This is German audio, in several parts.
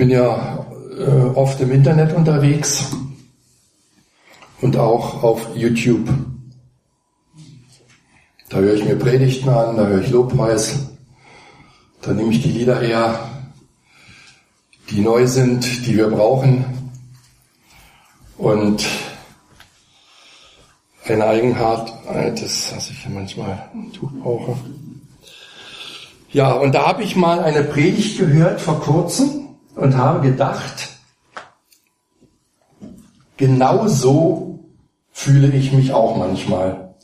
bin ja oft im Internet unterwegs und auch auf YouTube. Da höre ich mir Predigten an, da höre ich Lobpreis, da nehme ich die Lieder her, die neu sind, die wir brauchen. Und eine Eigenart, das, was ich manchmal ein Tuch brauche. Ja, und da habe ich mal eine Predigt gehört vor kurzem und habe gedacht, genau so fühle ich mich auch manchmal.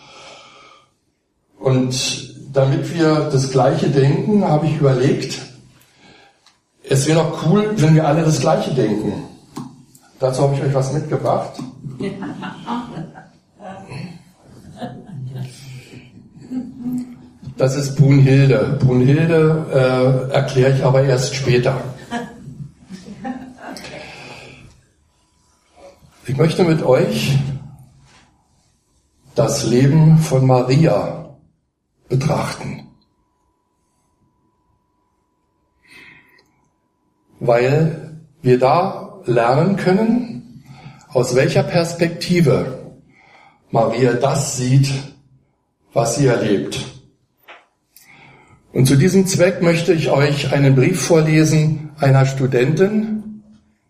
Und damit wir das Gleiche denken, habe ich überlegt, es wäre doch cool, wenn wir alle das Gleiche denken. Dazu habe ich euch was mitgebracht. Das ist Brunhilde. Brunhilde erkläre ich aber erst später. Ich möchte mit euch das Leben von Maria betrachten. Weil wir da lernen können, aus welcher Perspektive Maria das sieht, was sie erlebt. Und zu diesem Zweck möchte ich euch einen Brief vorlesen einer Studentin.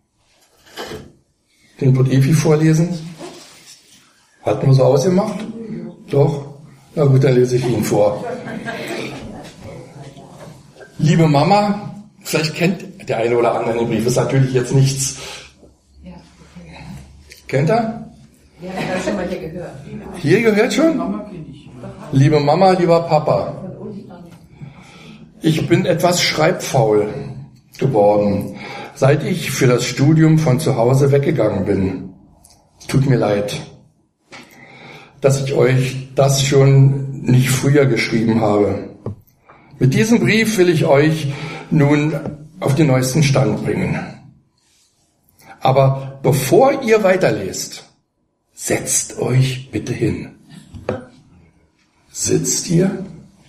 Den wird Evi vorlesen. Hatten wir so ausgemacht? Doch? Na gut, dann lese ich ihn vor. Liebe Mama, vielleicht kennt der eine oder andere den Brief, ist natürlich jetzt nichts. Kennt er? Ja, ich habe schon mal hier gehört. Hier gehört schon? Liebe Mama, lieber Papa. Ich bin etwas schreibfaul geworden, seit ich für das Studium von zu Hause weggegangen bin. Tut mir leid, dass ich euch das schon nicht früher geschrieben habe. Mit diesem Brief will ich euch nun auf den neuesten Stand bringen. Aber bevor ihr weiterlest, setzt euch bitte hin. Sitzt ihr?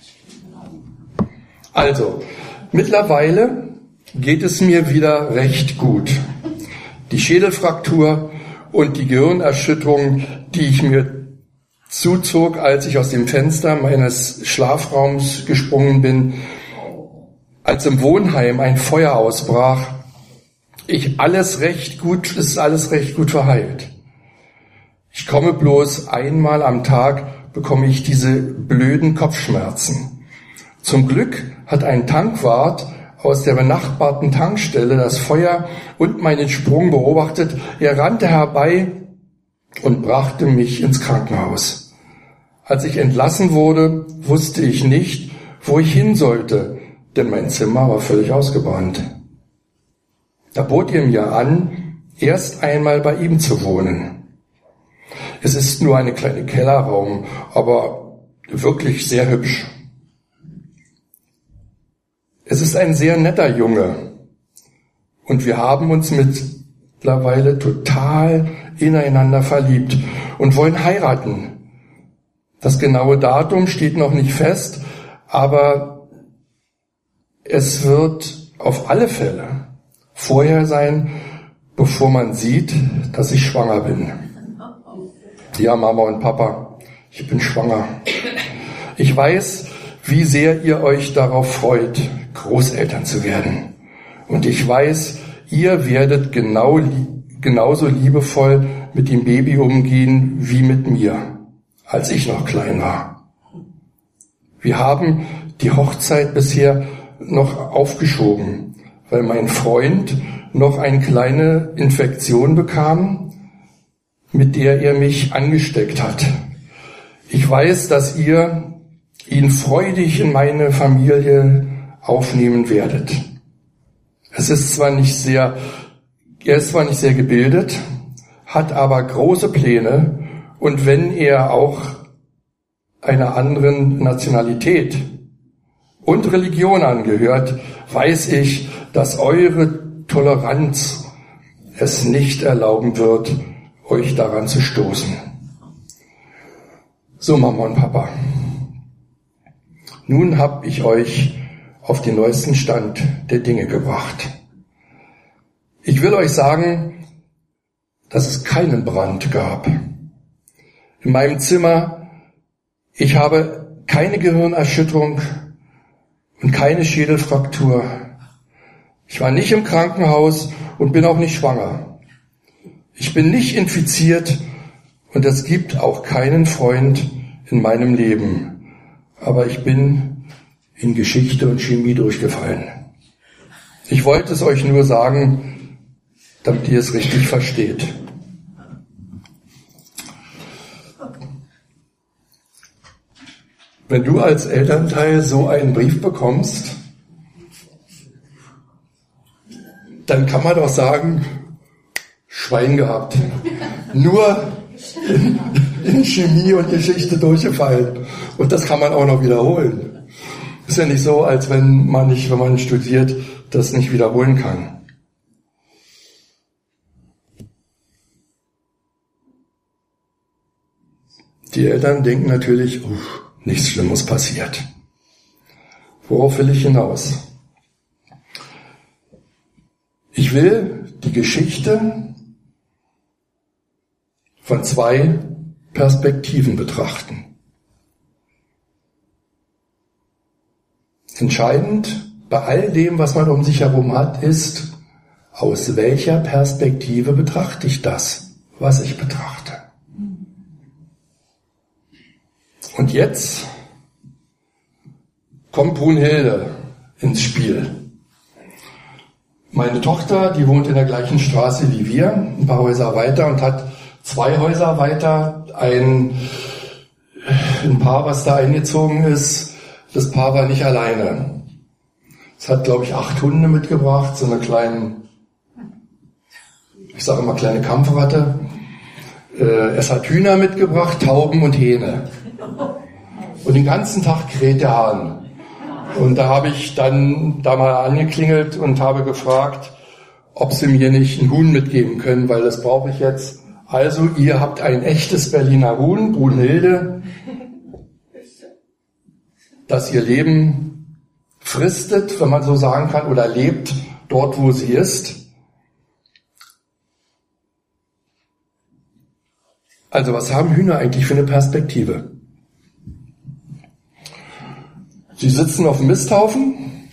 Also, mittlerweile geht es mir wieder recht gut. Die Schädelfraktur und die Gehirnerschütterung, die ich mir zuzog, als ich aus dem Fenster meines Schlafraums gesprungen bin, als im Wohnheim ein Feuer ausbrach, ist alles recht gut verheilt. Ich komme bloß einmal am Tag, bekomme ich diese blöden Kopfschmerzen. Zum Glück hat ein Tankwart aus der benachbarten Tankstelle das Feuer und meinen Sprung beobachtet. Er rannte herbei und brachte mich ins Krankenhaus. Als ich entlassen wurde, wusste ich nicht, wo ich hin sollte, denn mein Zimmer war völlig ausgebrannt. Da bot er mir an, erst einmal bei ihm zu wohnen. Es ist nur eine kleine Kellerraum, aber wirklich sehr hübsch. Es ist ein sehr netter Junge und wir haben uns mittlerweile total ineinander verliebt und wollen heiraten. Das genaue Datum steht noch nicht fest, aber es wird auf alle Fälle vorher sein, bevor man sieht, dass ich schwanger bin. Ja, Mama und Papa, ich bin schwanger. Ich weiß, wie sehr ihr euch darauf freut, Großeltern zu werden. Und ich weiß, ihr werdet genauso liebevoll mit dem Baby umgehen wie mit mir, als ich noch klein war. Wir haben die Hochzeit bisher noch aufgeschoben, weil mein Freund noch eine kleine Infektion bekam, mit der er mich angesteckt hat. Ich weiß, dass ihr ihn freudig in meine Familie aufnehmen werdet. Er ist zwar nicht sehr gebildet, hat aber große Pläne und wenn er auch einer anderen Nationalität und Religion angehört, weiß ich, dass eure Toleranz es nicht erlauben wird, euch daran zu stoßen. So, Mama und Papa. Nun habe ich euch auf den neuesten Stand der Dinge gebracht. Ich will euch sagen, dass es keinen Brand gab. In meinem Zimmer, ich habe keine Gehirnerschütterung und keine Schädelfraktur. Ich war nicht im Krankenhaus und bin auch nicht schwanger. Ich bin nicht infiziert und es gibt auch keinen Freund in meinem Leben. Aber ich bin in Geschichte und Chemie durchgefallen. Ich wollte es euch nur sagen, damit ihr es richtig versteht. Wenn du als Elternteil so einen Brief bekommst, dann kann man doch sagen, Schwein gehabt. Nur in Chemie und Geschichte durchgefallen. Und das kann man auch noch wiederholen. Ist ja nicht so, als wenn man studiert, das nicht wiederholen kann. Die Eltern denken natürlich, nichts Schlimmes passiert. Worauf will ich hinaus? Ich will die Geschichte von zwei Perspektiven betrachten. Entscheidend bei all dem, was man um sich herum hat, ist, aus welcher Perspektive betrachte ich das, was ich betrachte. Und jetzt kommt Brunhilde ins Spiel. Meine Tochter, die wohnt in der gleichen Straße wie wir, ein paar Häuser weiter und hat 2 Häuser weiter ein Paar, was da eingezogen ist. Das Paar war nicht alleine. Es hat, glaube ich, 8 Hunde mitgebracht, so eine kleine, ich sage immer kleine Kampfratte. Es hat Hühner mitgebracht, Tauben und Hähne. Und den ganzen Tag kräht der Hahn. Und da habe ich dann da mal angeklingelt und habe gefragt, ob sie mir nicht ein Huhn mitgeben können, weil das brauche ich jetzt. Also, ihr habt ein echtes Berliner Huhn, Brunhilde, das ihr Leben fristet, wenn man so sagen kann, oder lebt dort, wo sie ist. Also, was haben Hühner eigentlich für eine Perspektive? Sie sitzen auf dem Misthaufen.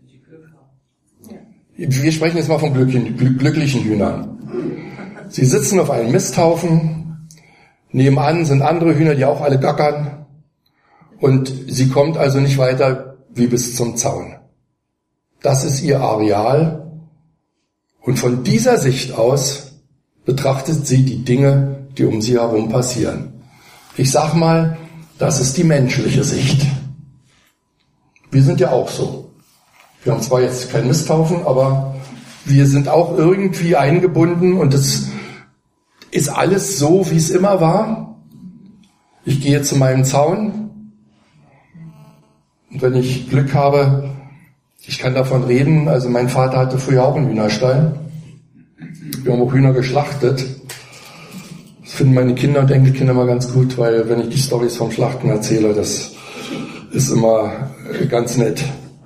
Wir sprechen jetzt mal von glücklichen Hühnern. Sie sitzen auf einem Misthaufen. Nebenan sind andere Hühner, die auch alle gackern. Und sie kommt also nicht weiter wie bis zum Zaun. Das ist ihr Areal. Und von dieser Sicht aus betrachtet sie die Dinge, die um sie herum passieren. Ich sag mal, das ist die menschliche Sicht. Wir sind ja auch so. Wir haben zwar jetzt keinen Misthaufen, aber wir sind auch irgendwie eingebunden und es ist alles so, wie es immer war. Ich gehe zu meinem Zaun und wenn ich Glück habe, ich kann davon reden, also mein Vater hatte früher auch einen Hühnerstall. Wir haben auch Hühner geschlachtet. Das finden meine Kinder und Enkelkinder immer ganz gut, weil wenn ich die Storys vom Schlachten erzähle, das ist immer ganz nett.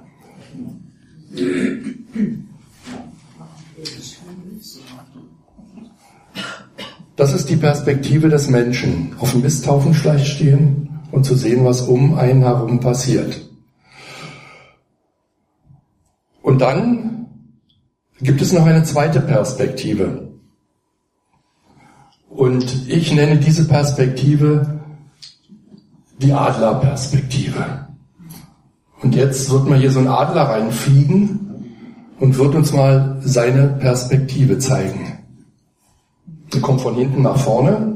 Das ist die Perspektive des Menschen, auf dem Misthaufen vielleicht stehen und zu sehen, was um einen herum passiert. Und dann gibt es noch eine zweite Perspektive. Und ich nenne diese Perspektive die Adlerperspektive. Und jetzt wird man hier so einen Adler reinfliegen und wird uns mal seine Perspektive zeigen. Er kommt von hinten nach vorne.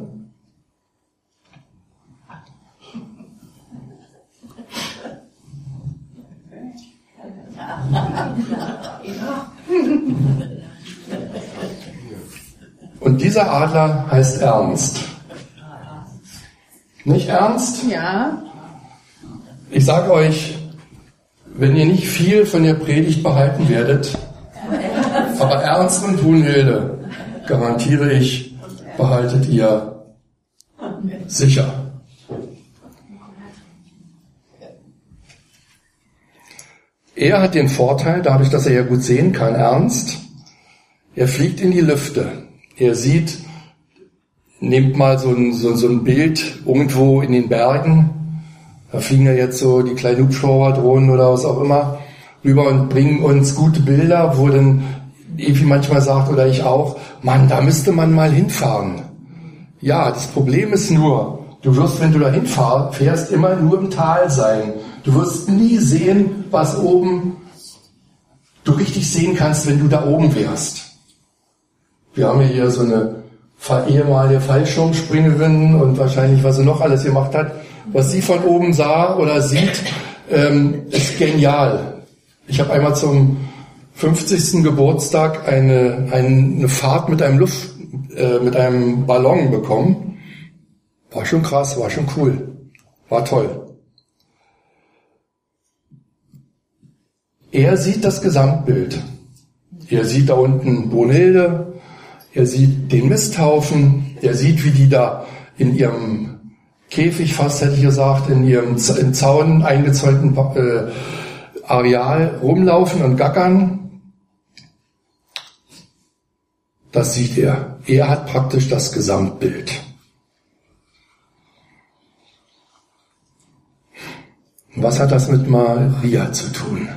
Und dieser Adler heißt Ernst. Nicht Ernst? Ja. Ich sage euch, wenn ihr nicht viel von der Predigt behalten werdet, aber Ernst und Brunhilde, garantiere ich, behaltet ihr sicher. Er hat den Vorteil, dadurch, dass er ja gut sehen kann, Ernst, Er fliegt in die Lüfte. Er sieht, nehmt mal so ein Bild irgendwo in den Bergen. Da fliegen ja jetzt so die kleinen Hubschrauberdrohnen oder was auch immer rüber und bringen uns gute Bilder, wo dann Evi manchmal sagt, oder ich auch, Mann, da müsste man mal hinfahren. Ja, das Problem ist nur, du wirst, wenn du da hinfährst, immer nur im Tal sein. Du wirst nie sehen, was oben du richtig sehen kannst, wenn du da oben wärst. Wir haben hier so eine ehemalige Fallschirmspringerin und wahrscheinlich, was sie noch alles gemacht hat. Was sie von oben sah oder sieht, ist genial. Ich habe einmal zum 50. Geburtstag eine Fahrt mit einem Ballon bekommen. War schon krass, war schon cool. War toll. Er sieht das Gesamtbild. Er sieht da unten Brunhilde, er sieht den Misthaufen, er sieht, wie die da in ihrem Käfig, fast hätte ich gesagt, in ihrem im Zaun eingezäunten Areal rumlaufen und gackern. Das sieht er. Er hat praktisch das Gesamtbild. Was hat das mit Maria zu tun?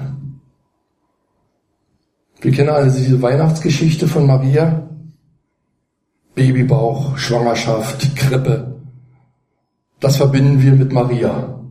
Wir kennen alle diese Weihnachtsgeschichte von Maria. Babybauch, Schwangerschaft, Krippe. Das verbinden wir mit Maria.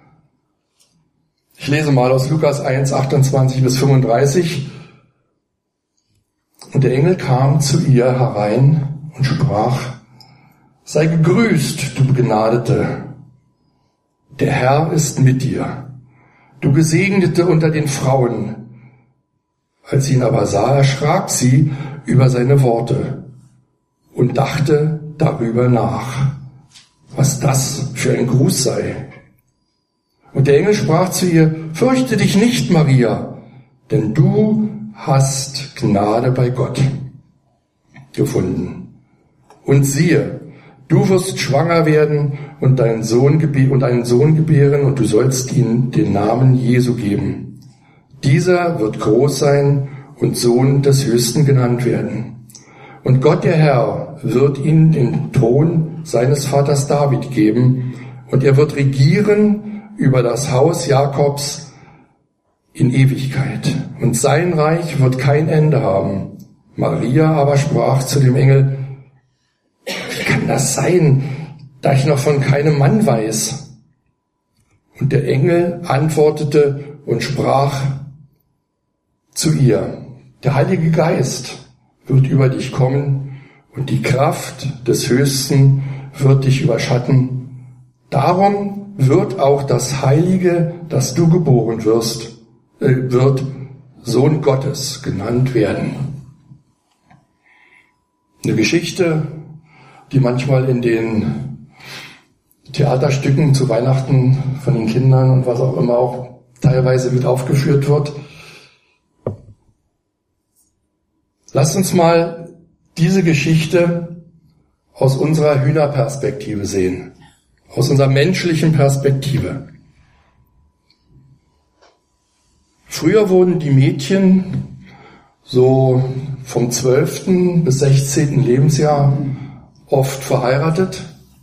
Ich lese mal aus Lukas 1, 28 bis 35. Und der Engel kam zu ihr herein und sprach, sei gegrüßt, du Begnadete. Der Herr ist mit dir. Du Gesegnete unter den Frauen. Als sie ihn aber sah, erschrak sie über seine Worte und dachte darüber nach, was das für ein Gruß sei. Und der Engel sprach zu ihr, fürchte dich nicht, Maria, denn du hast Gnade bei Gott gefunden. Und siehe, du wirst schwanger werden und einen Sohn gebären, und du sollst ihm den Namen Jesu geben. Dieser wird groß sein und Sohn des Höchsten genannt werden. Und Gott, der Herr, wird ihm den Thron seines Vaters David geben, und er wird regieren über das Haus Jakobs in Ewigkeit. Und sein Reich wird kein Ende haben. Maria aber sprach zu dem Engel, wie kann das sein, da ich noch von keinem Mann weiß? Und der Engel antwortete und sprach zu ihr, der Heilige Geist wird über dich kommen und die Kraft des Höchsten wird dich überschatten. Darum wird auch das Heilige, das du geboren wirst, wird Sohn Gottes genannt werden. Eine Geschichte, die manchmal in den Theaterstücken zu Weihnachten von den Kindern und was auch immer auch teilweise mit aufgeführt wird. Lasst uns mal diese Geschichte aus unserer Hühnerperspektive sehen, aus unserer menschlichen Perspektive. Früher wurden die Mädchen so vom 12. bis 16. Lebensjahr oft verheiratet.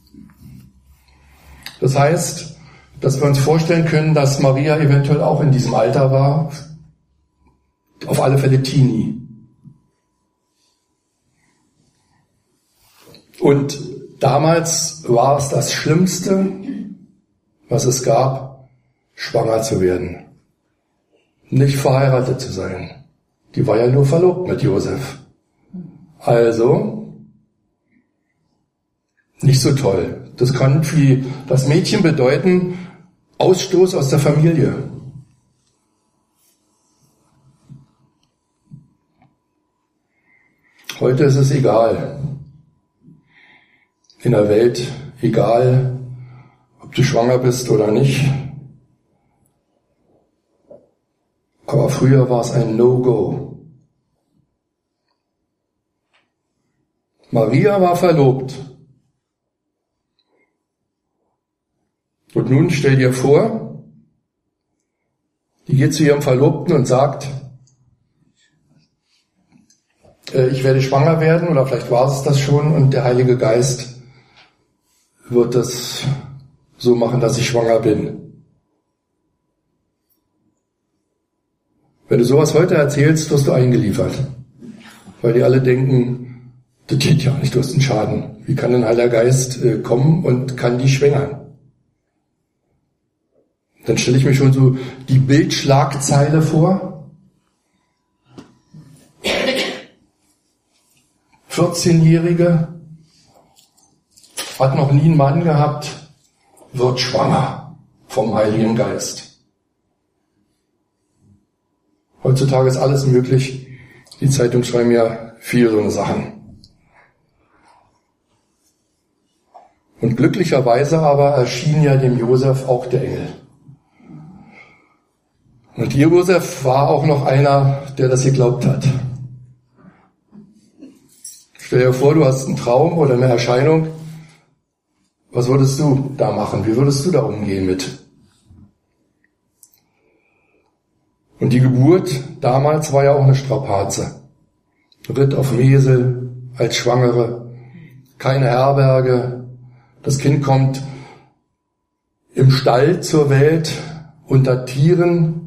Das heißt, dass wir uns vorstellen können, dass Maria eventuell auch in diesem Alter war, auf alle Fälle Teenie. Und damals war es das Schlimmste, was es gab, schwanger zu werden. Nicht verheiratet zu sein. Die war ja nur verlobt mit Josef. Also, nicht so toll. Das kann für das Mädchen bedeuten, Ausstoß aus der Familie. Heute ist es egal. In der Welt egal, ob du schwanger bist oder nicht. Aber früher war es ein No-Go. Maria war verlobt. Und nun stell dir vor, die geht zu ihrem Verlobten und sagt, ich werde schwanger werden, oder vielleicht war es das schon, und der Heilige Geist wird es so machen, dass ich schwanger bin. Wenn du sowas heute erzählst, wirst du eingeliefert. Weil die alle denken, das geht ja nicht, du hast einen Schaden. Wie kann ein Heiliger Geist kommen und kann die schwängern? Dann stelle ich mir schon so die Bildschlagzeile vor. 14-Jährige, hat noch nie einen Mann gehabt, wird schwanger vom Heiligen Geist. Heutzutage ist alles möglich. Die Zeitungen schreiben ja viel so eine Sachen. Und glücklicherweise aber erschien ja dem Josef auch der Engel. Und Josef war auch noch einer, der das geglaubt hat. Stell dir vor, du hast einen Traum oder eine Erscheinung. Was würdest du da machen? Wie würdest du da umgehen mit? Und die Geburt damals war ja auch eine Strapaze. Ritt auf dem Esel, als Schwangere, keine Herberge. Das Kind kommt im Stall zur Welt, unter Tieren.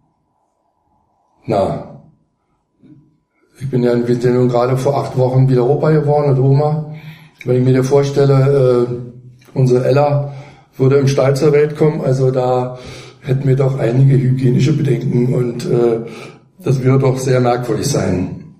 Na, ich bin ja nun gerade vor 8 Wochen wieder Opa geworden und Oma. Wenn ich mir dir vorstelle, unsere Ella würde im Stall zur Welt kommen, also da hätten wir doch einige hygienische Bedenken und das würde doch sehr merkwürdig sein.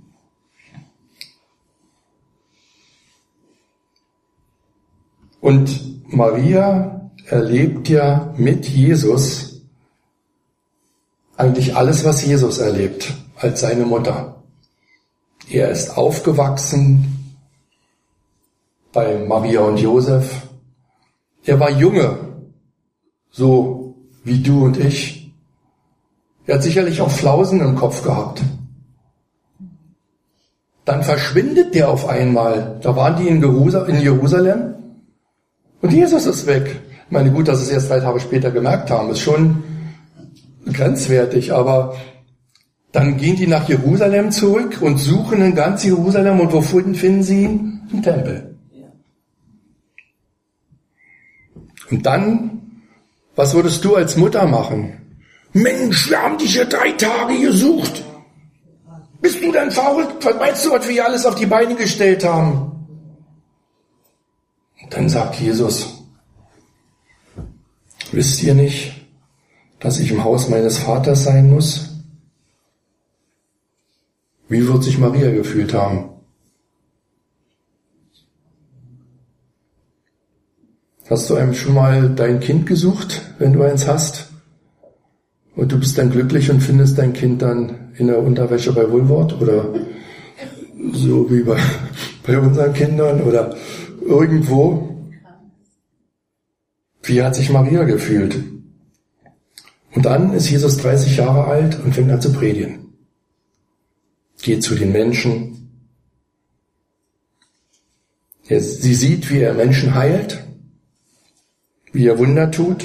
Und Maria erlebt ja mit Jesus eigentlich alles, was Jesus erlebt, als seine Mutter. Er ist aufgewachsen bei Maria und Josef. Er war Junge, so wie du und ich. Er hat sicherlich auch Flausen im Kopf gehabt. Dann verschwindet der auf einmal. Da waren die in Jerusalem und Jesus ist weg. Ich meine, gut, dass sie es erst 3 Tage später gemerkt haben, ist schon grenzwertig, aber dann gehen die nach Jerusalem zurück und suchen in ganz Jerusalem, und wo finden sie ihn? Im Tempel. Und dann, was würdest du als Mutter machen? Mensch, wir haben dich hier 3 Tage gesucht. Bist du denn verrückt? Was meinst du, was wir hier alles auf die Beine gestellt haben? Und dann sagt Jesus, wisst ihr nicht, dass ich im Haus meines Vaters sein muss? Wie wird sich Maria gefühlt haben? Hast du einem schon mal dein Kind gesucht, wenn du eins hast? Und du bist dann glücklich und findest dein Kind dann in der Unterwäsche bei Woolworth oder so wie bei unseren Kindern oder irgendwo? Wie hat sich Maria gefühlt? Und dann ist Jesus 30 Jahre alt und fängt an zu predigen. Geht zu den Menschen. Sie sieht, wie er Menschen heilt, wie er Wunder tut.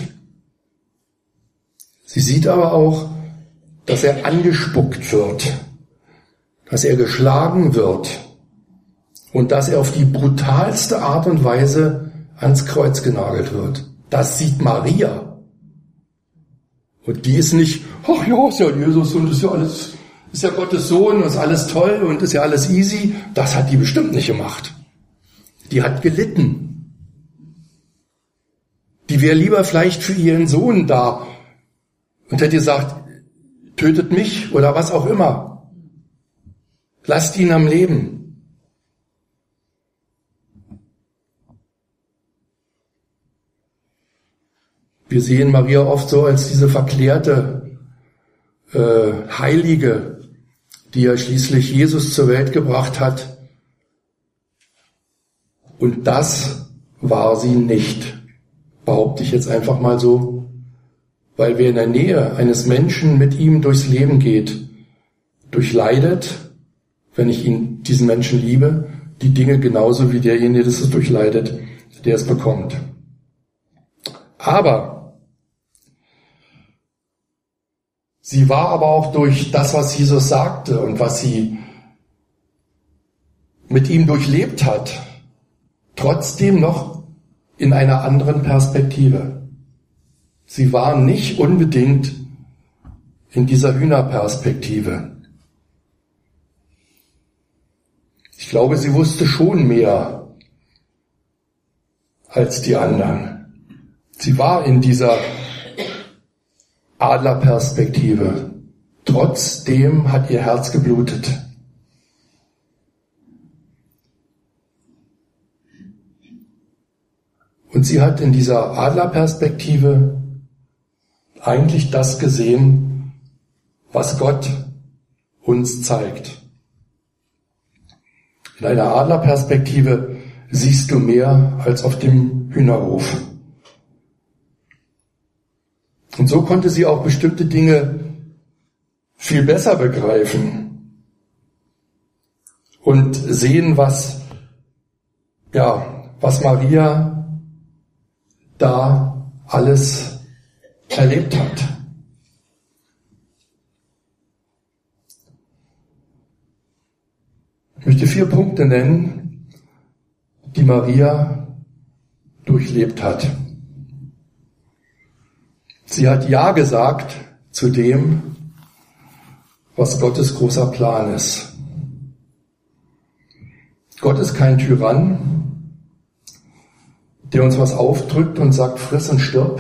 Sie sieht aber auch, dass er angespuckt wird, dass er geschlagen wird und dass er auf die brutalste Art und Weise ans Kreuz genagelt wird. Das sieht Maria. Und die ist nicht, ach ja, ist ja Jesus und ist ja alles, ist ja Gottes Sohn und ist alles toll und ist ja alles easy. Das hat die bestimmt nicht gemacht. Die hat gelitten. Die wäre lieber vielleicht für ihren Sohn da und hätte gesagt, tötet mich oder was auch immer. Lasst ihn am Leben. Wir sehen Maria oft so als diese verklärte Heilige, die ja schließlich Jesus zur Welt gebracht hat. Und das war sie nicht, behaupte ich jetzt einfach mal so, weil wer in der Nähe eines Menschen mit ihm durchs Leben geht, durchleidet, wenn ich diesen Menschen liebe, die Dinge genauso wie derjenige, der es durchleidet, der es bekommt. Aber sie war aber auch durch das, was Jesus sagte und was sie mit ihm durchlebt hat, trotzdem noch in einer anderen Perspektive. Sie war nicht unbedingt in dieser Hühnerperspektive. Ich glaube, sie wusste schon mehr als die anderen. Sie war in dieser Adlerperspektive. Trotzdem hat ihr Herz geblutet. Und sie hat in dieser Adlerperspektive eigentlich das gesehen, was Gott uns zeigt. In einer Adlerperspektive siehst du mehr als auf dem Hühnerhof. Und so konnte sie auch bestimmte Dinge viel besser begreifen und sehen, was Maria da alles erlebt hat. Ich möchte 4 Punkte nennen, die Maria durchlebt hat. Sie hat Ja gesagt zu dem, was Gottes großer Plan ist. Gott ist kein Tyrann, der uns was aufdrückt und sagt, friss und stirb,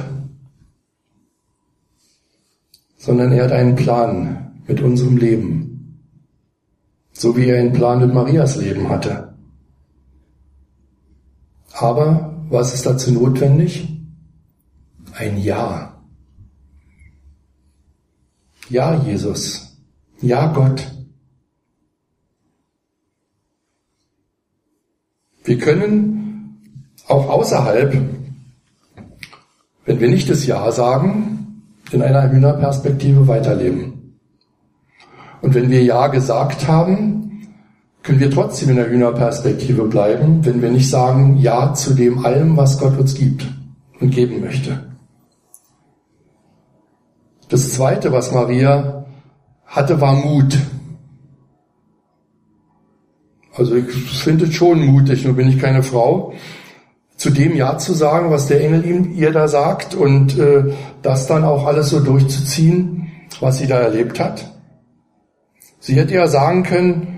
sondern er hat einen Plan mit unserem Leben, so wie er einen Plan mit Marias Leben hatte. Aber was ist dazu notwendig? Ein Ja. Ja, Jesus. Ja, Gott. Wir können auch außerhalb, wenn wir nicht das Ja sagen, in einer Hühnerperspektive weiterleben. Und wenn wir Ja gesagt haben, können wir trotzdem in der Hühnerperspektive bleiben, wenn wir nicht sagen Ja zu dem allem, was Gott uns gibt und geben möchte. Das Zweite, was Maria hatte, war Mut. Also ich finde es schon mutig, nur bin ich keine Frau, zu dem Ja zu sagen, was der Engel ihr da sagt und das dann auch alles so durchzuziehen, was sie da erlebt hat. Sie hätte ja sagen können,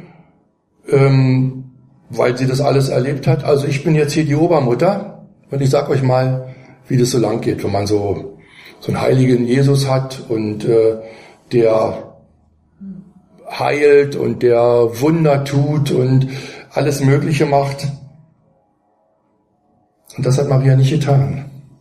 weil sie das alles erlebt hat, also ich bin jetzt hier die Obermutter und ich sag euch mal, wie das so lang geht, wenn man so einen heiligen Jesus hat und der heilt und der Wunder tut und alles Mögliche macht. Und das hat Maria nicht getan.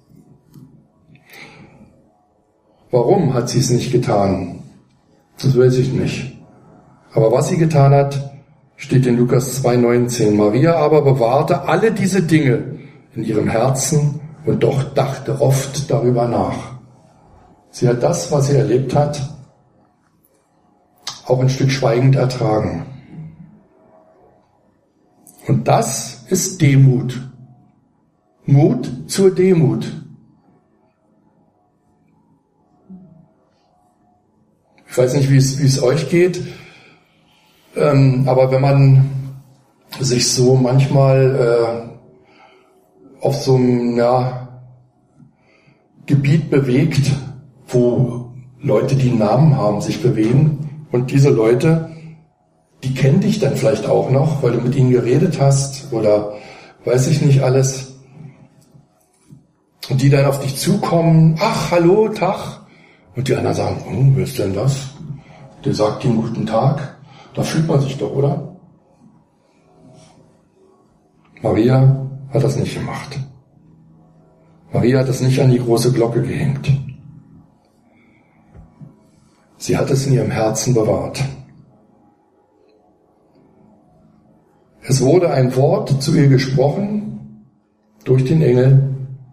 Warum hat sie es nicht getan? Das weiß ich nicht. Aber was sie getan hat, steht in Lukas 2,19. Maria aber bewahrte alle diese Dinge in ihrem Herzen und doch dachte oft darüber nach. Sie hat das, was sie erlebt hat, auch ein Stück schweigend ertragen. Und das ist Demut. Mut zur Demut. Ich weiß nicht, wie es euch geht, aber wenn man sich so manchmal auf so einem Gebiet bewegt, wo Leute, die einen Namen haben, sich bewegen und diese Leute, die kennen dich dann vielleicht auch noch, weil du mit ihnen geredet hast oder weiß ich nicht alles und die dann auf dich zukommen, ach, hallo, Tag und die anderen sagen, wer ist denn das? Der sagt ihnen guten Tag, da fühlt man sich doch, oder? Maria hat das nicht gemacht. Maria hat es nicht an die große Glocke gehängt. Sie hat es in ihrem Herzen bewahrt. Es wurde ein Wort zu ihr gesprochen durch den Engel.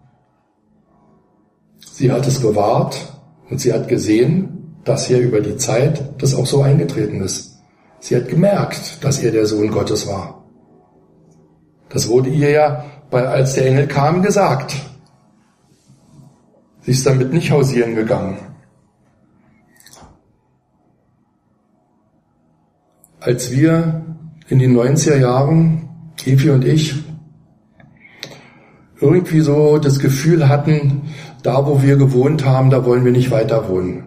Sie hat es bewahrt und sie hat gesehen, dass hier über die Zeit das auch so eingetreten ist. Sie hat gemerkt, dass er der Sohn Gottes war. Das wurde ihr ja, als der Engel kam, gesagt. Sie ist damit nicht hausieren gegangen. Als wir in den 90er Jahren, Evi und ich, irgendwie so das Gefühl hatten, da wo wir gewohnt haben, da wollen wir nicht weiter wohnen.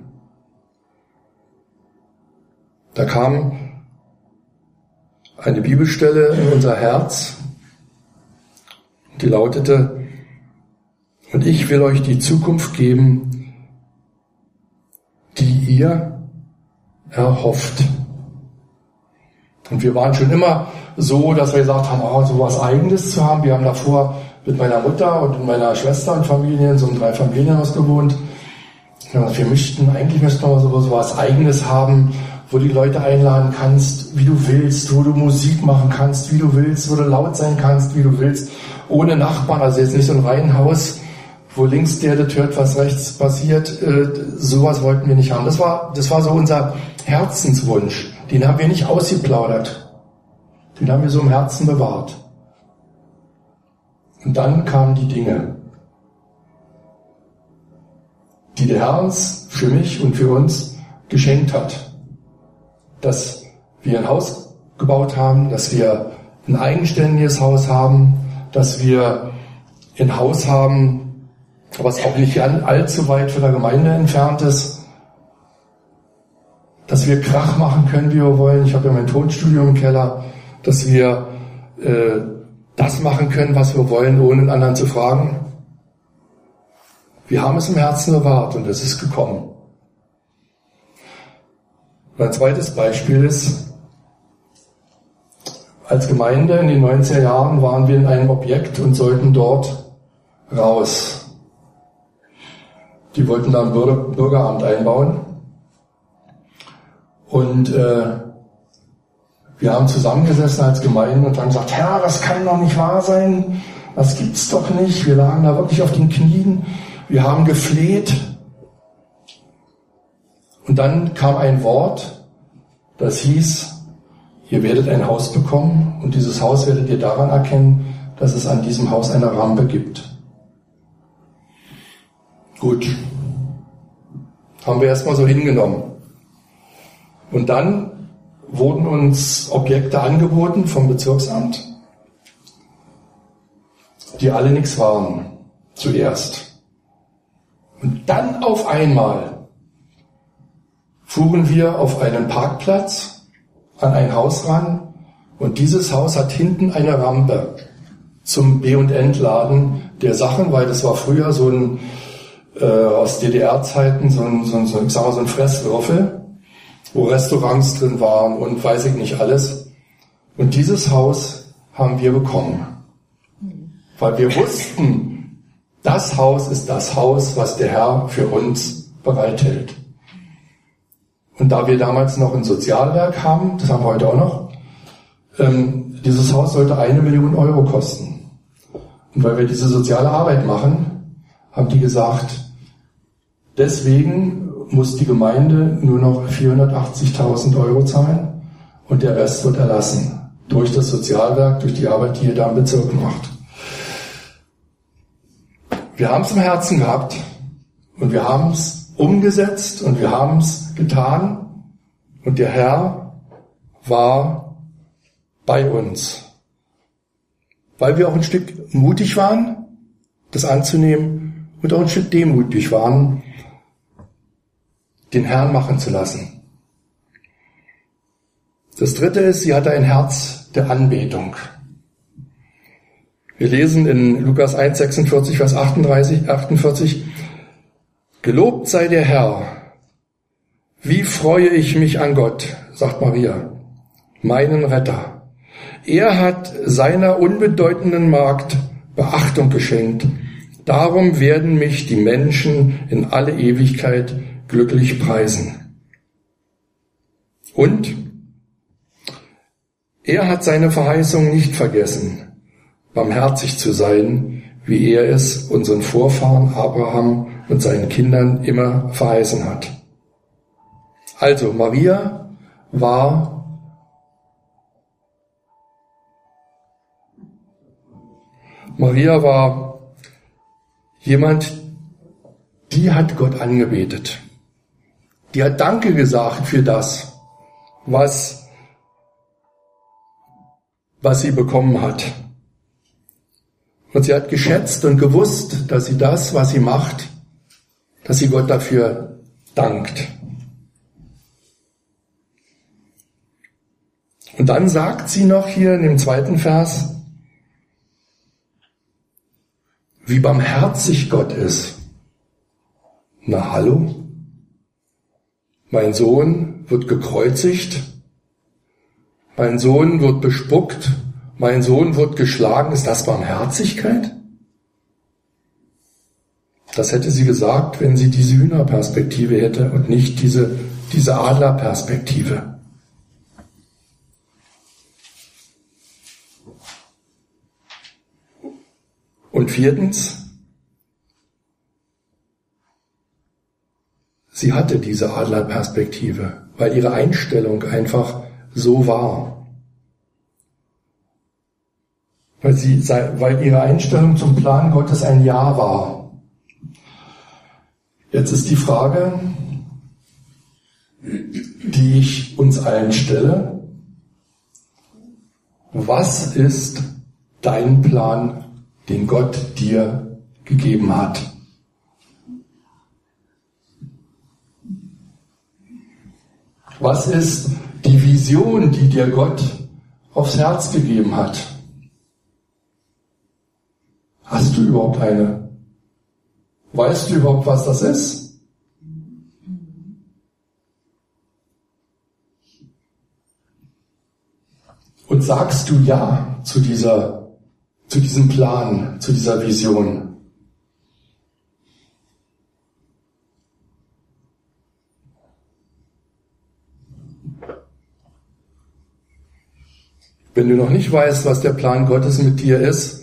Da kam eine Bibelstelle in unser Herz, die lautete: Und ich will euch die Zukunft geben, die ihr erhofft. Und wir waren schon immer so, dass wir gesagt haben, so was Eigenes zu haben. Wir haben davor mit meiner Mutter und meiner Schwester und Familie in so einem 3-Familienhaus gewohnt. Wir möchten wir so was Eigenes haben, wo du die Leute einladen kannst, wie du willst, wo du Musik machen kannst, wie du willst, wo du laut sein kannst, wie du willst, ohne Nachbarn. Also jetzt nicht so ein Reihenhaus, wo links der das hört, was rechts passiert. Sowas wollten wir nicht haben. Das war so unser Herzenswunsch. Den haben wir nicht ausgeplaudert. Den haben wir so im Herzen bewahrt. Und dann kamen die Dinge, die der Herr uns für mich und für uns geschenkt hat. Dass wir ein Haus gebaut haben, dass wir ein eigenständiges Haus haben, dass wir ein Haus haben, was auch nicht allzu weit von der Gemeinde entfernt ist, dass wir Krach machen können, wie wir wollen. Ich habe ja mein Tonstudio im Keller, dass wir das machen können, was wir wollen, ohne den anderen zu fragen. Wir haben es im Herzen bewahrt und es ist gekommen. Mein zweites Beispiel ist, als Gemeinde in den 90er Jahren waren wir in einem Objekt und sollten dort raus. Die wollten da ein Bürgeramt einbauen. Und wir haben zusammengesessen als Gemeinde und haben gesagt, Herr, das kann doch nicht wahr sein, das gibt's doch nicht. Wir lagen da wirklich auf den Knien, wir haben gefleht. Und dann kam ein Wort, das hieß, ihr werdet ein Haus bekommen und dieses Haus werdet ihr daran erkennen, dass es an diesem Haus eine Rampe gibt. Gut, haben wir erstmal so hingenommen. Und dann wurden uns Objekte angeboten vom Bezirksamt, die alle nichts waren, zuerst. Und dann auf einmal fuhren wir auf einen Parkplatz an ein Haus ran und dieses Haus hat hinten eine Rampe zum B- und Entladen der Sachen, weil das war früher so ein aus DDR-Zeiten so ein Fresswürfel, wo Restaurants drin waren und weiß ich nicht alles. Und dieses Haus haben wir bekommen, weil wir wussten, das Haus ist das Haus, was der Herr für uns bereithält. Und da wir damals noch ein Sozialwerk haben, das haben wir heute auch noch, dieses Haus sollte 1 Million Euro kosten. Und weil wir diese soziale Arbeit machen, haben die gesagt, deswegen muss die Gemeinde nur noch 480.000 Euro zahlen und der Rest wird erlassen durch das Sozialwerk, durch die Arbeit, die ihr da im Bezirk macht. Wir haben es im Herzen gehabt und wir haben es umgesetzt und wir haben es getan und der Herr war bei uns. Weil wir auch ein Stück mutig waren, das anzunehmen und auch ein Stück demütig waren, den Herrn machen zu lassen. Das dritte ist, sie hatte ein Herz der Anbetung. Wir lesen in Lukas 1, 46, Vers 48, Gelobt sei der Herr. Wie freue ich mich an Gott, sagt Maria, meinen Retter. Er hat seiner unbedeutenden Magd Beachtung geschenkt. Darum werden mich die Menschen in alle Ewigkeit glücklich preisen. Und er hat seine Verheißung nicht vergessen, barmherzig zu sein, wie er es unseren Vorfahren Abraham und seinen Kindern immer verheißen hat. Also Maria war jemand, die hat Gott angebetet. Die hat Danke gesagt für das, was was sie bekommen hat. Und sie hat geschätzt und gewusst, dass sie das, was sie macht, dass sie Gott dafür dankt. Und dann sagt sie noch hier in dem 2. Vers, wie barmherzig Gott ist. Na hallo? Mein Sohn wird gekreuzigt, mein Sohn wird bespuckt, mein Sohn wird geschlagen. Ist das Barmherzigkeit? Das hätte sie gesagt, wenn sie diese Hühnerperspektive hätte und nicht diese Adlerperspektive. Und 4. Sie hatte diese Adlerperspektive, weil ihre Einstellung einfach so war. Weil ihre Einstellung zum Plan Gottes ein Ja war. Jetzt ist die Frage, die ich uns allen stelle: Was ist dein Plan, den Gott dir gegeben hat? Was ist die Vision, die dir Gott aufs Herz gegeben hat? Hast du überhaupt eine? Weißt du überhaupt, was das ist? Und sagst du Ja zu diesem Plan, zu dieser Vision? Wenn du noch nicht weißt, was der Plan Gottes mit dir ist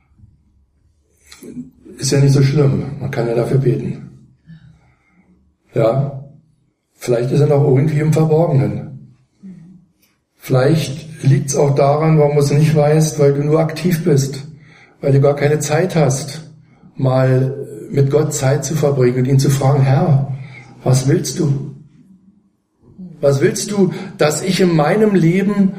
ja nicht so schlimm. Man kann ja dafür beten. Ja, vielleicht ist er noch irgendwie im Verborgenen. Vielleicht liegt es auch daran, warum du es nicht weißt, weil du nur aktiv bist, weil du gar keine Zeit hast, mal mit Gott Zeit zu verbringen und ihn zu fragen: Herr, was willst du? Was willst du, dass ich in meinem Leben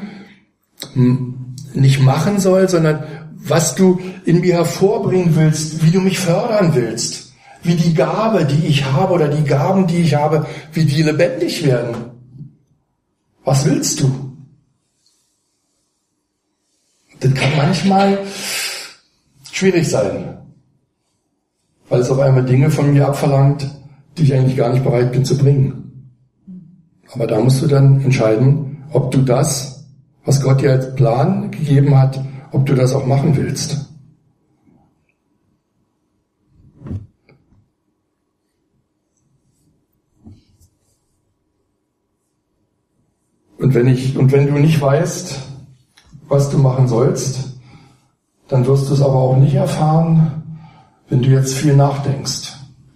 nicht machen soll, sondern was du in mir hervorbringen willst, wie du mich fördern willst, wie die Gabe, die ich habe oder die Gaben, die ich habe, wie die lebendig werden. Was willst du? Das kann manchmal schwierig sein, weil es auf einmal Dinge von mir abverlangt, die ich eigentlich gar nicht bereit bin zu bringen. Aber da musst du dann entscheiden, ob du das, was Gott dir als Plan gegeben hat, ob du das auch machen willst. Und wenn du nicht weißt, was du machen sollst, dann wirst du es aber auch nicht erfahren, wenn du jetzt viel nachdenkst.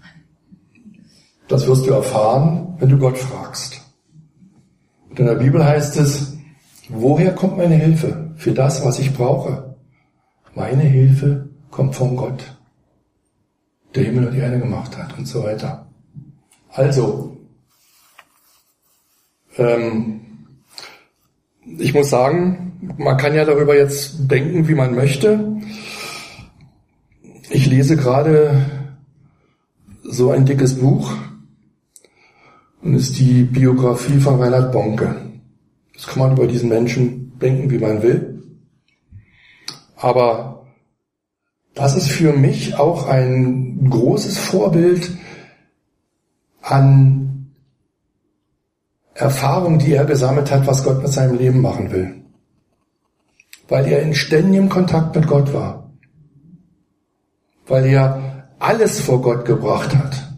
Das wirst du erfahren, wenn du Gott fragst. Und in der Bibel heißt es: Woher kommt meine Hilfe für das, was ich brauche? Meine Hilfe kommt von Gott, der Himmel und die Erde gemacht hat und so weiter. Also, ich muss sagen, man kann ja darüber jetzt denken, wie man möchte. Ich lese gerade so ein dickes Buch und es ist die Biografie von Reinhard Bonke. Das kann man über diesen Menschen denken, wie man will. Aber das ist für mich auch ein großes Vorbild an Erfahrung, die er gesammelt hat, was Gott mit seinem Leben machen will. Weil er in ständigem Kontakt mit Gott war. Weil er alles vor Gott gebracht hat.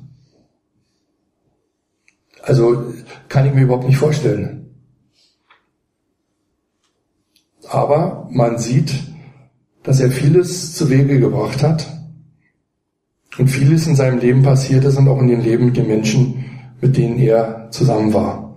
Also kann ich mir überhaupt nicht vorstellen. Aber man sieht, dass er vieles zu Wege gebracht hat und vieles in seinem Leben passiert ist und auch in dem Leben mit den Menschen, mit denen er zusammen war.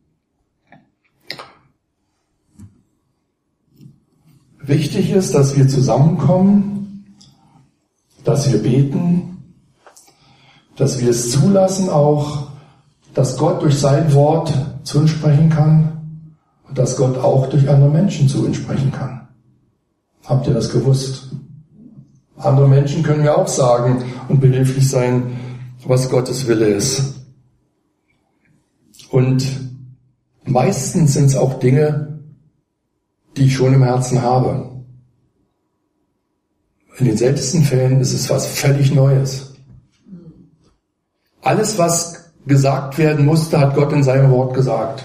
Wichtig ist, dass wir zusammenkommen, dass wir beten, dass wir es zulassen auch, dass Gott durch sein Wort zu uns sprechen kann und dass Gott auch durch andere Menschen zu uns sprechen kann. Habt ihr das gewusst? Andere Menschen können mir auch sagen und behilflich sein, was Gottes Wille ist. Und meistens sind es auch Dinge, die ich schon im Herzen habe. In den seltensten Fällen ist es was völlig Neues. Alles, was gesagt werden musste, hat Gott in seinem Wort gesagt.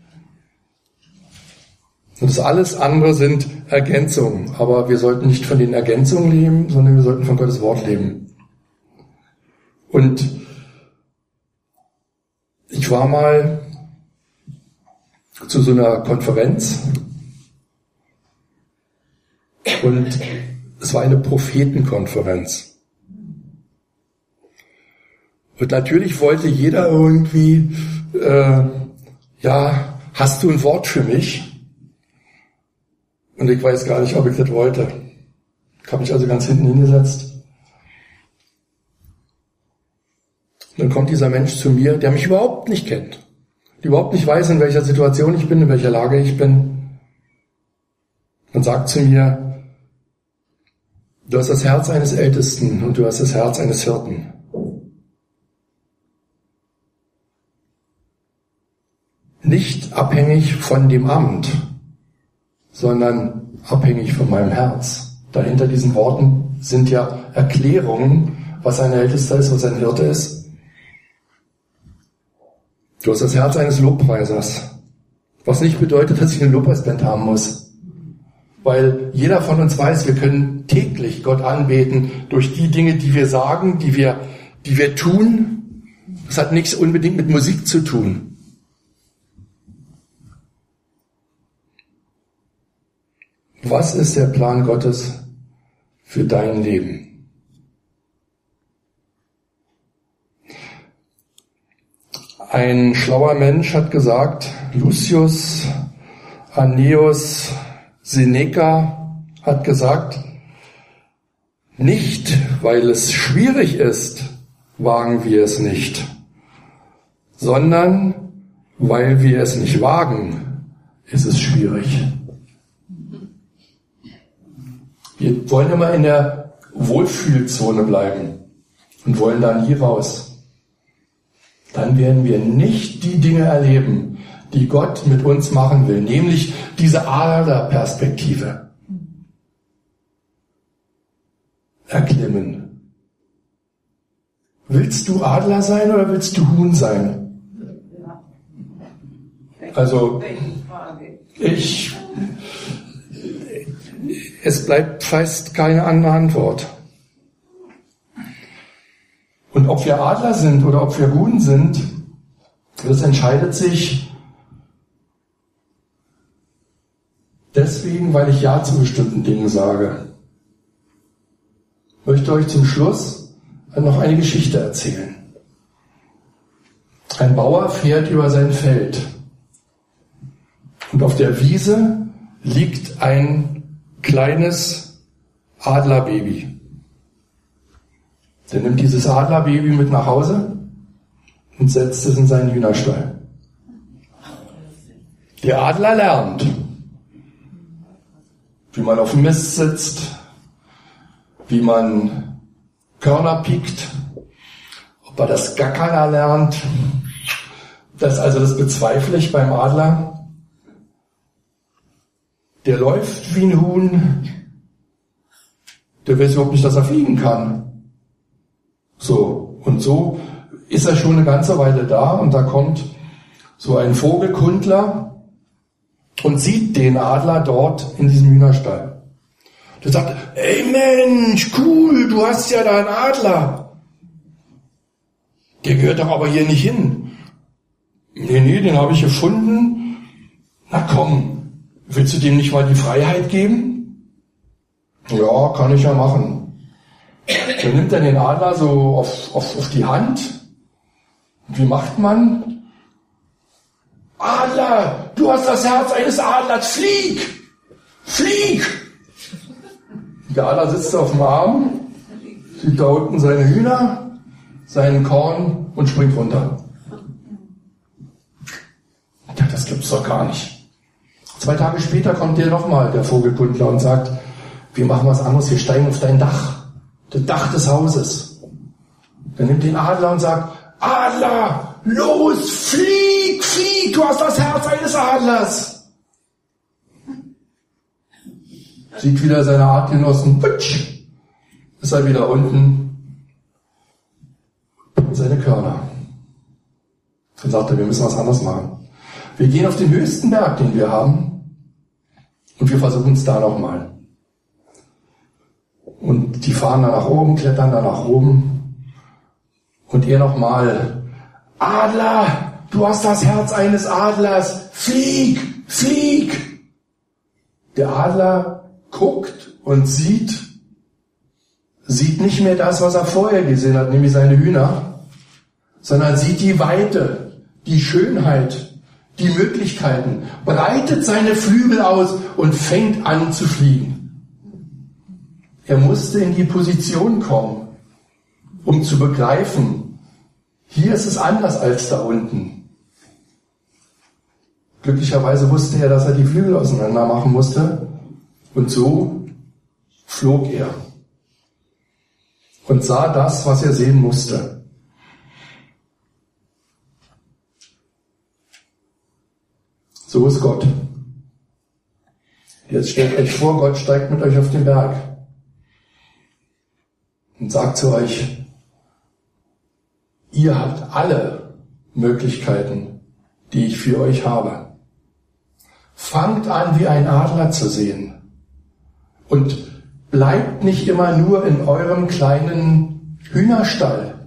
Und das alles andere sind Ergänzungen. Aber wir sollten nicht von den Ergänzungen leben, sondern wir sollten von Gottes Wort leben. Und ich war mal zu so einer Konferenz und es war eine Prophetenkonferenz. Und natürlich wollte jeder irgendwie, hast du ein Wort für mich? Und ich weiß gar nicht, ob ich das wollte. Ich habe mich also ganz hinten hingesetzt. Und dann kommt dieser Mensch zu mir, der mich überhaupt nicht kennt, der überhaupt nicht weiß, in welcher Situation ich bin, in welcher Lage ich bin, und sagt zu mir: Du hast das Herz eines Ältesten und du hast das Herz eines Hirten. Nicht abhängig von dem Amt, sondern abhängig von meinem Herz. Dahinter diesen Worten sind ja Erklärungen, was ein Ältester ist, was ein Hirte ist. Du hast das Herz eines Lobpreisers, was nicht bedeutet, dass ich eine Lobpreisband haben muss. Weil jeder von uns weiß, wir können täglich Gott anbeten durch die Dinge, die wir sagen, die wir tun. Das hat nichts unbedingt mit Musik zu tun. Was ist der Plan Gottes für dein Leben? Ein schlauer Mensch hat gesagt, Lucius Annaeus Seneca hat gesagt, nicht weil es schwierig ist, wagen wir es nicht, sondern weil wir es nicht wagen, ist es schwierig. Wir wollen immer in der Wohlfühlzone bleiben und wollen da nie raus. Dann werden wir nicht die Dinge erleben, die Gott mit uns machen will, nämlich diese Adlerperspektive erklimmen. Willst du Adler sein oder willst du Huhn sein? Also, es bleibt fast keine andere Antwort. Und ob wir Adler sind oder ob wir Huhn sind, das entscheidet sich deswegen, weil ich Ja zu bestimmten Dingen sage. Ich möchte euch zum Schluss noch eine Geschichte erzählen. Ein Bauer fährt über sein Feld und auf der Wiese liegt ein kleines Adlerbaby. Der nimmt dieses Adlerbaby mit nach Hause und setzt es in seinen Hühnerstall. Der Adler lernt, wie man auf dem Mist sitzt, wie man Körner piekt, ob er das Gackern lernt. Das bezweifle ich beim Adler. Der läuft wie ein Huhn, der weiß überhaupt nicht, dass er fliegen kann. So ist er schon eine ganze Weile da und da kommt so ein Vogelkundler und sieht den Adler dort in diesem Hühnerstall. Der sagt: Ey Mensch, cool, du hast ja da einen Adler. Der gehört doch aber hier nicht hin. Nee, den habe ich gefunden. Na komm. Willst du dem nicht mal die Freiheit geben? Ja, kann ich ja machen. Dann nimmt er den Adler so auf die Hand. Und wie macht man? Adler, du hast das Herz eines Adlers, flieg! Flieg! Der Adler sitzt auf dem Arm, sieht da unten seine Hühner, seinen Korn und springt runter. Ja, das gibt's doch gar nicht. 2 Tage später kommt der Vogelkundler und sagt: wir machen was anderes, wir steigen auf dein Dach, das Dach des Hauses. Dann nimmt den Adler und sagt, Adler, los, flieg, flieg, du hast das Herz eines Adlers. Sieht wieder seine Artgenossen, putsch, ist er wieder unten in seine Körner. Dann sagt er, wir müssen was anderes machen. Wir gehen auf den höchsten Berg, den wir haben, und wir versuchen es da nochmal. Und die fahren da nach oben, klettern da nach oben, und er nochmal, Adler, du hast das Herz eines Adlers, flieg, flieg. Der Adler guckt und sieht nicht mehr das, was er vorher gesehen hat, nämlich seine Hühner, sondern sieht die Weite, die Schönheit, die Möglichkeiten, breitet seine Flügel aus und fängt an zu fliegen. Er musste in die Position kommen, um zu begreifen, hier ist es anders als da unten. Glücklicherweise wusste er, dass er die Flügel auseinander machen musste, und so flog er und sah das, was er sehen musste. So ist Gott. Jetzt stellt euch vor, Gott steigt mit euch auf den Berg und sagt zu euch, ihr habt alle Möglichkeiten, die ich für euch habe. Fangt an, wie ein Adler zu sehen. Und bleibt nicht immer nur in eurem kleinen Hühnerstall,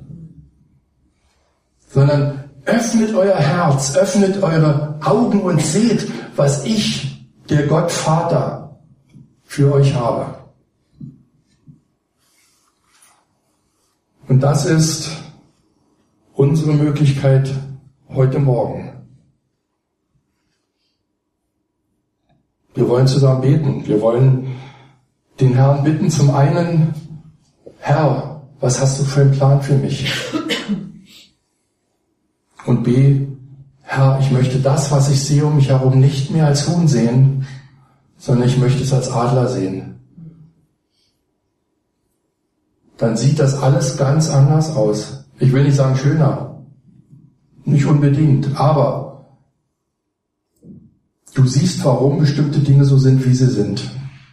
sondern öffnet euer Herz, öffnet eure Augen und seht, was ich, der Gott Vater, für euch habe. Und das ist unsere Möglichkeit heute Morgen. Wir wollen zusammen beten. Wir wollen den Herrn bitten, zum einen, Herr, was hast du für einen Plan für mich? Und B, Herr, ich möchte das, was ich sehe um mich herum, nicht mehr als Huhn sehen, sondern ich möchte es als Adler sehen. Dann sieht das alles ganz anders aus. Ich will nicht sagen schöner, nicht unbedingt, aber du siehst, warum bestimmte Dinge so sind, wie sie sind.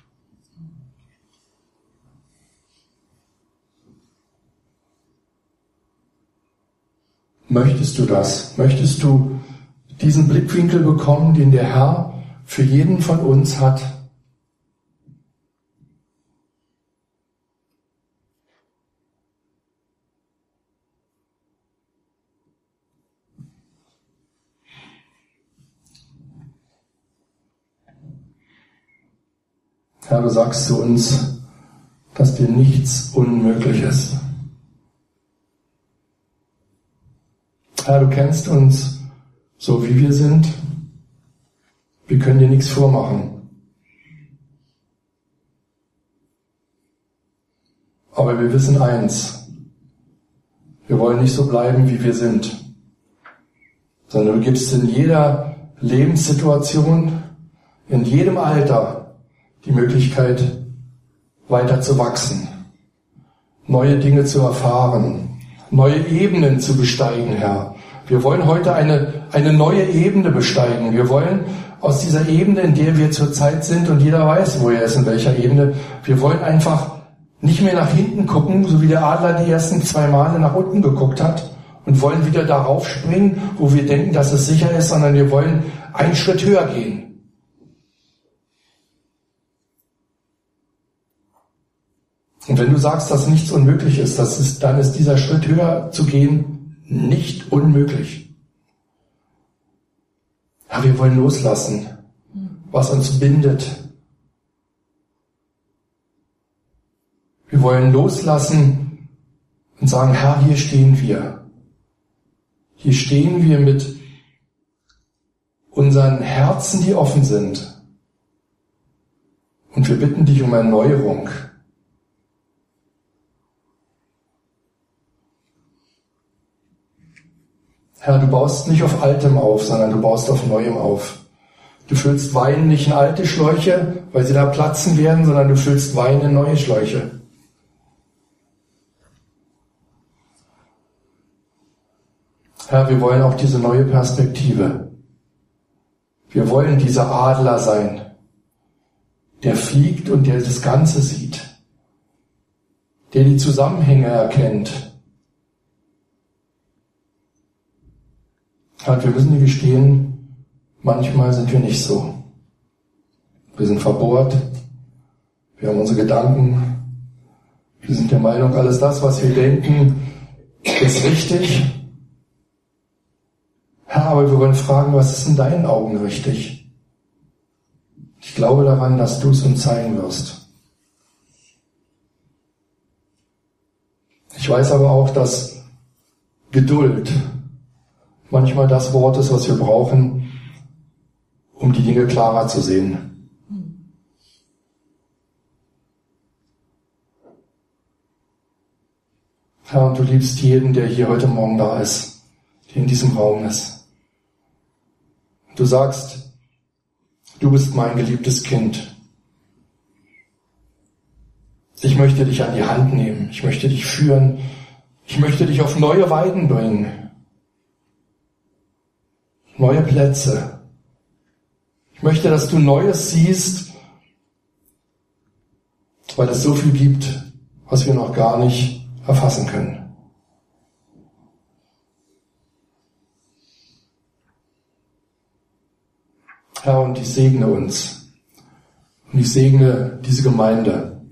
Möchtest du das? Möchtest du diesen Blickwinkel bekommen, den der Herr für jeden von uns hat? Herr, du sagst zu uns, dass dir nichts unmöglich ist. Herr, du kennst uns so, wie wir sind. Wir können dir nichts vormachen. Aber wir wissen eins. Wir wollen nicht so bleiben, wie wir sind. Sondern du gibst in jeder Lebenssituation, in jedem Alter die Möglichkeit, weiter zu wachsen, neue Dinge zu erfahren, neue Ebenen zu besteigen, Herr. Wir wollen heute eine neue Ebene besteigen. Wir wollen aus dieser Ebene, in der wir zurzeit sind, und jeder weiß, wo er ist, in welcher Ebene, wir wollen einfach nicht mehr nach hinten gucken, so wie der Adler die ersten 2 Male nach unten geguckt hat, und wollen wieder darauf springen, wo wir denken, dass es sicher ist, sondern wir wollen einen Schritt höher gehen. Und wenn du sagst, dass nichts unmöglich ist, dann ist dieser Schritt höher zu gehen nicht unmöglich. Ja, wir wollen loslassen, was uns bindet. Wir wollen loslassen und sagen, Herr, hier stehen wir. Hier stehen wir mit unseren Herzen, die offen sind. Und wir bitten dich um Erneuerung. Herr, du baust nicht auf Altem auf, sondern du baust auf Neuem auf. Du füllst Wein nicht in alte Schläuche, weil sie da platzen werden, sondern du füllst Wein in neue Schläuche. Herr, wir wollen auch diese neue Perspektive. Wir wollen dieser Adler sein, der fliegt und der das Ganze sieht, der die Zusammenhänge erkennt. Und wir müssen gestehen, manchmal sind wir nicht so. Wir sind verbohrt, wir haben unsere Gedanken, wir sind der Meinung, alles das, was wir denken, ist richtig. Herr, aber wir wollen fragen, was ist in deinen Augen richtig? Ich glaube daran, dass du es uns zeigen wirst. Ich weiß aber auch, dass Geduld manchmal das Wort ist, was wir brauchen, um die Dinge klarer zu sehen. Herr, und du liebst jeden, der hier heute Morgen da ist, der in diesem Raum ist. Du sagst, du bist mein geliebtes Kind. Ich möchte dich an die Hand nehmen. Ich möchte dich führen. Ich möchte dich auf neue Weiden bringen. Neue Plätze. Ich möchte, dass du Neues siehst, weil es so viel gibt, was wir noch gar nicht erfassen können. Herr, und ich segne uns. Und ich segne diese Gemeinde.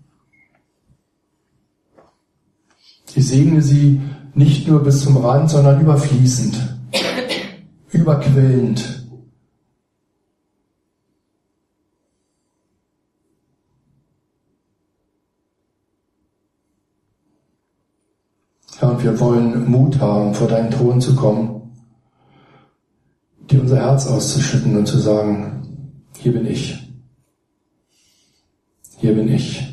Ich segne sie nicht nur bis zum Rand, sondern überfließend, überquellend. Herr, und wir wollen Mut haben, vor deinen Thron zu kommen, dir unser Herz auszuschütten und zu sagen, hier bin ich. Hier bin ich.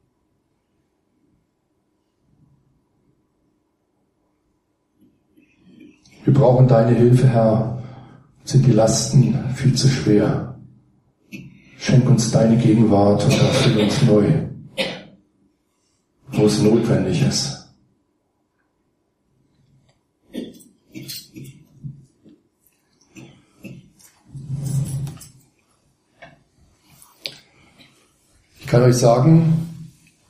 Wir brauchen deine Hilfe, Herr. Sind die Lasten viel zu schwer. Schenk uns deine Gegenwart und erfüll uns neu, wo es notwendig ist. Ich kann euch sagen,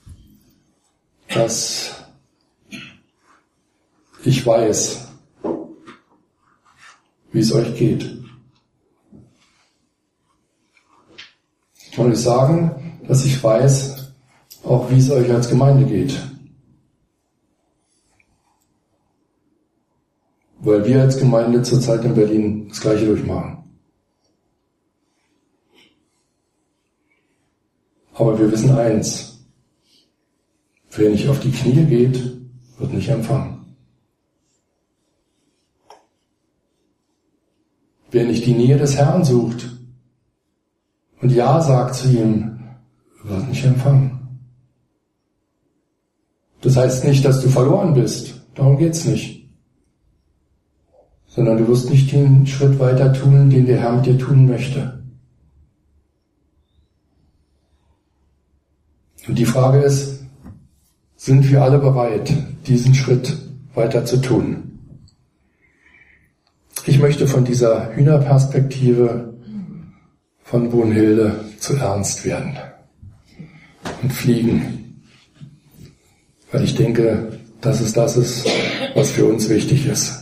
dass ich weiß, wie es euch geht. Ich kann euch sagen, dass ich weiß, auch wie es euch als Gemeinde geht. Weil wir als Gemeinde zurzeit in Berlin das Gleiche durchmachen. Aber wir wissen eins, wer nicht auf die Knie geht, wird nicht empfangen. Wer nicht die Nähe des Herrn sucht und Ja sagt zu ihm, wird nicht empfangen. Das heißt nicht, dass du verloren bist, darum geht's nicht. Sondern du wirst nicht den Schritt weiter tun, den der Herr mit dir tun möchte. Und die Frage ist, sind wir alle bereit, diesen Schritt weiter zu tun? Ich möchte von dieser Hühnerperspektive von Brunhilde zu ernst werden und fliegen, weil ich denke, dass es das ist, was für uns wichtig ist.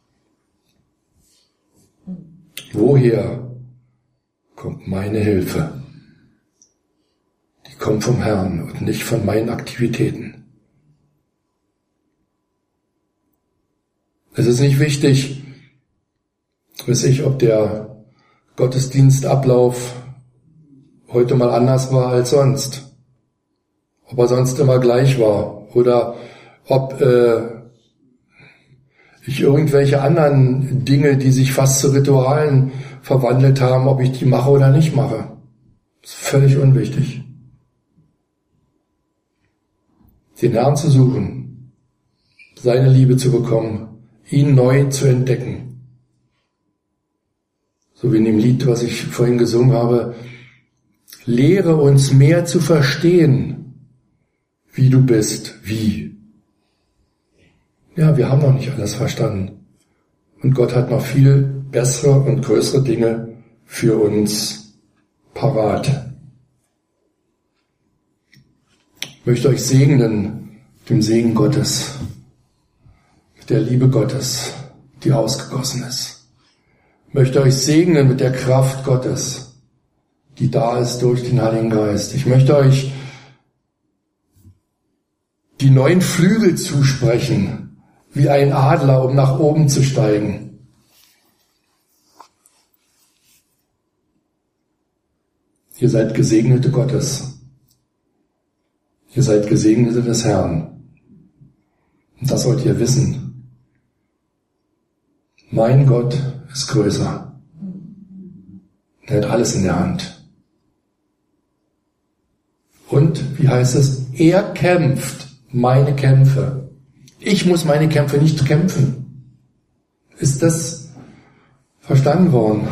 Woher kommt meine Hilfe? Die kommt vom Herrn und nicht von meinen Aktivitäten. Es ist nicht wichtig, ob der Gottesdienstablauf heute mal anders war als sonst, ob er sonst immer gleich war oder ob ich irgendwelche anderen Dinge, die sich fast zu Ritualen verwandelt haben, ob ich die mache oder nicht mache. Das ist völlig unwichtig. Den Herrn zu suchen, seine Liebe zu bekommen, ihn neu zu entdecken. So wie in dem Lied, was ich vorhin gesungen habe, lehre uns mehr zu verstehen, wie du bist. Wie? Ja, wir haben noch nicht alles verstanden. Und Gott hat noch viel bessere und größere Dinge für uns parat. Ich möchte euch segnen, dem Segen Gottes, mit der Liebe Gottes, die ausgegossen ist. Ich möchte euch segnen mit der Kraft Gottes, die da ist durch den Heiligen Geist. Ich möchte euch die neuen Flügel zusprechen, wie ein Adler, um nach oben zu steigen. Ihr seid Gesegnete Gottes. Ihr seid Gesegnete des Herrn. Und das sollt ihr wissen. Mein Gott ist größer. Er hat alles in der Hand. Und, wie heißt es? Er kämpft meine Kämpfe. Ich muss meine Kämpfe nicht kämpfen. Ist das verstanden worden?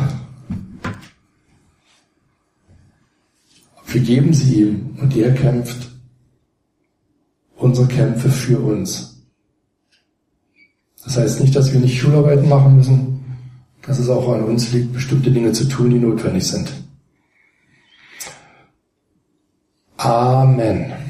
Wir geben sie ihm und er kämpft unsere Kämpfe für uns. Das heißt nicht, dass wir nicht Schularbeiten machen müssen, dass es auch an uns liegt, bestimmte Dinge zu tun, die notwendig sind. Amen.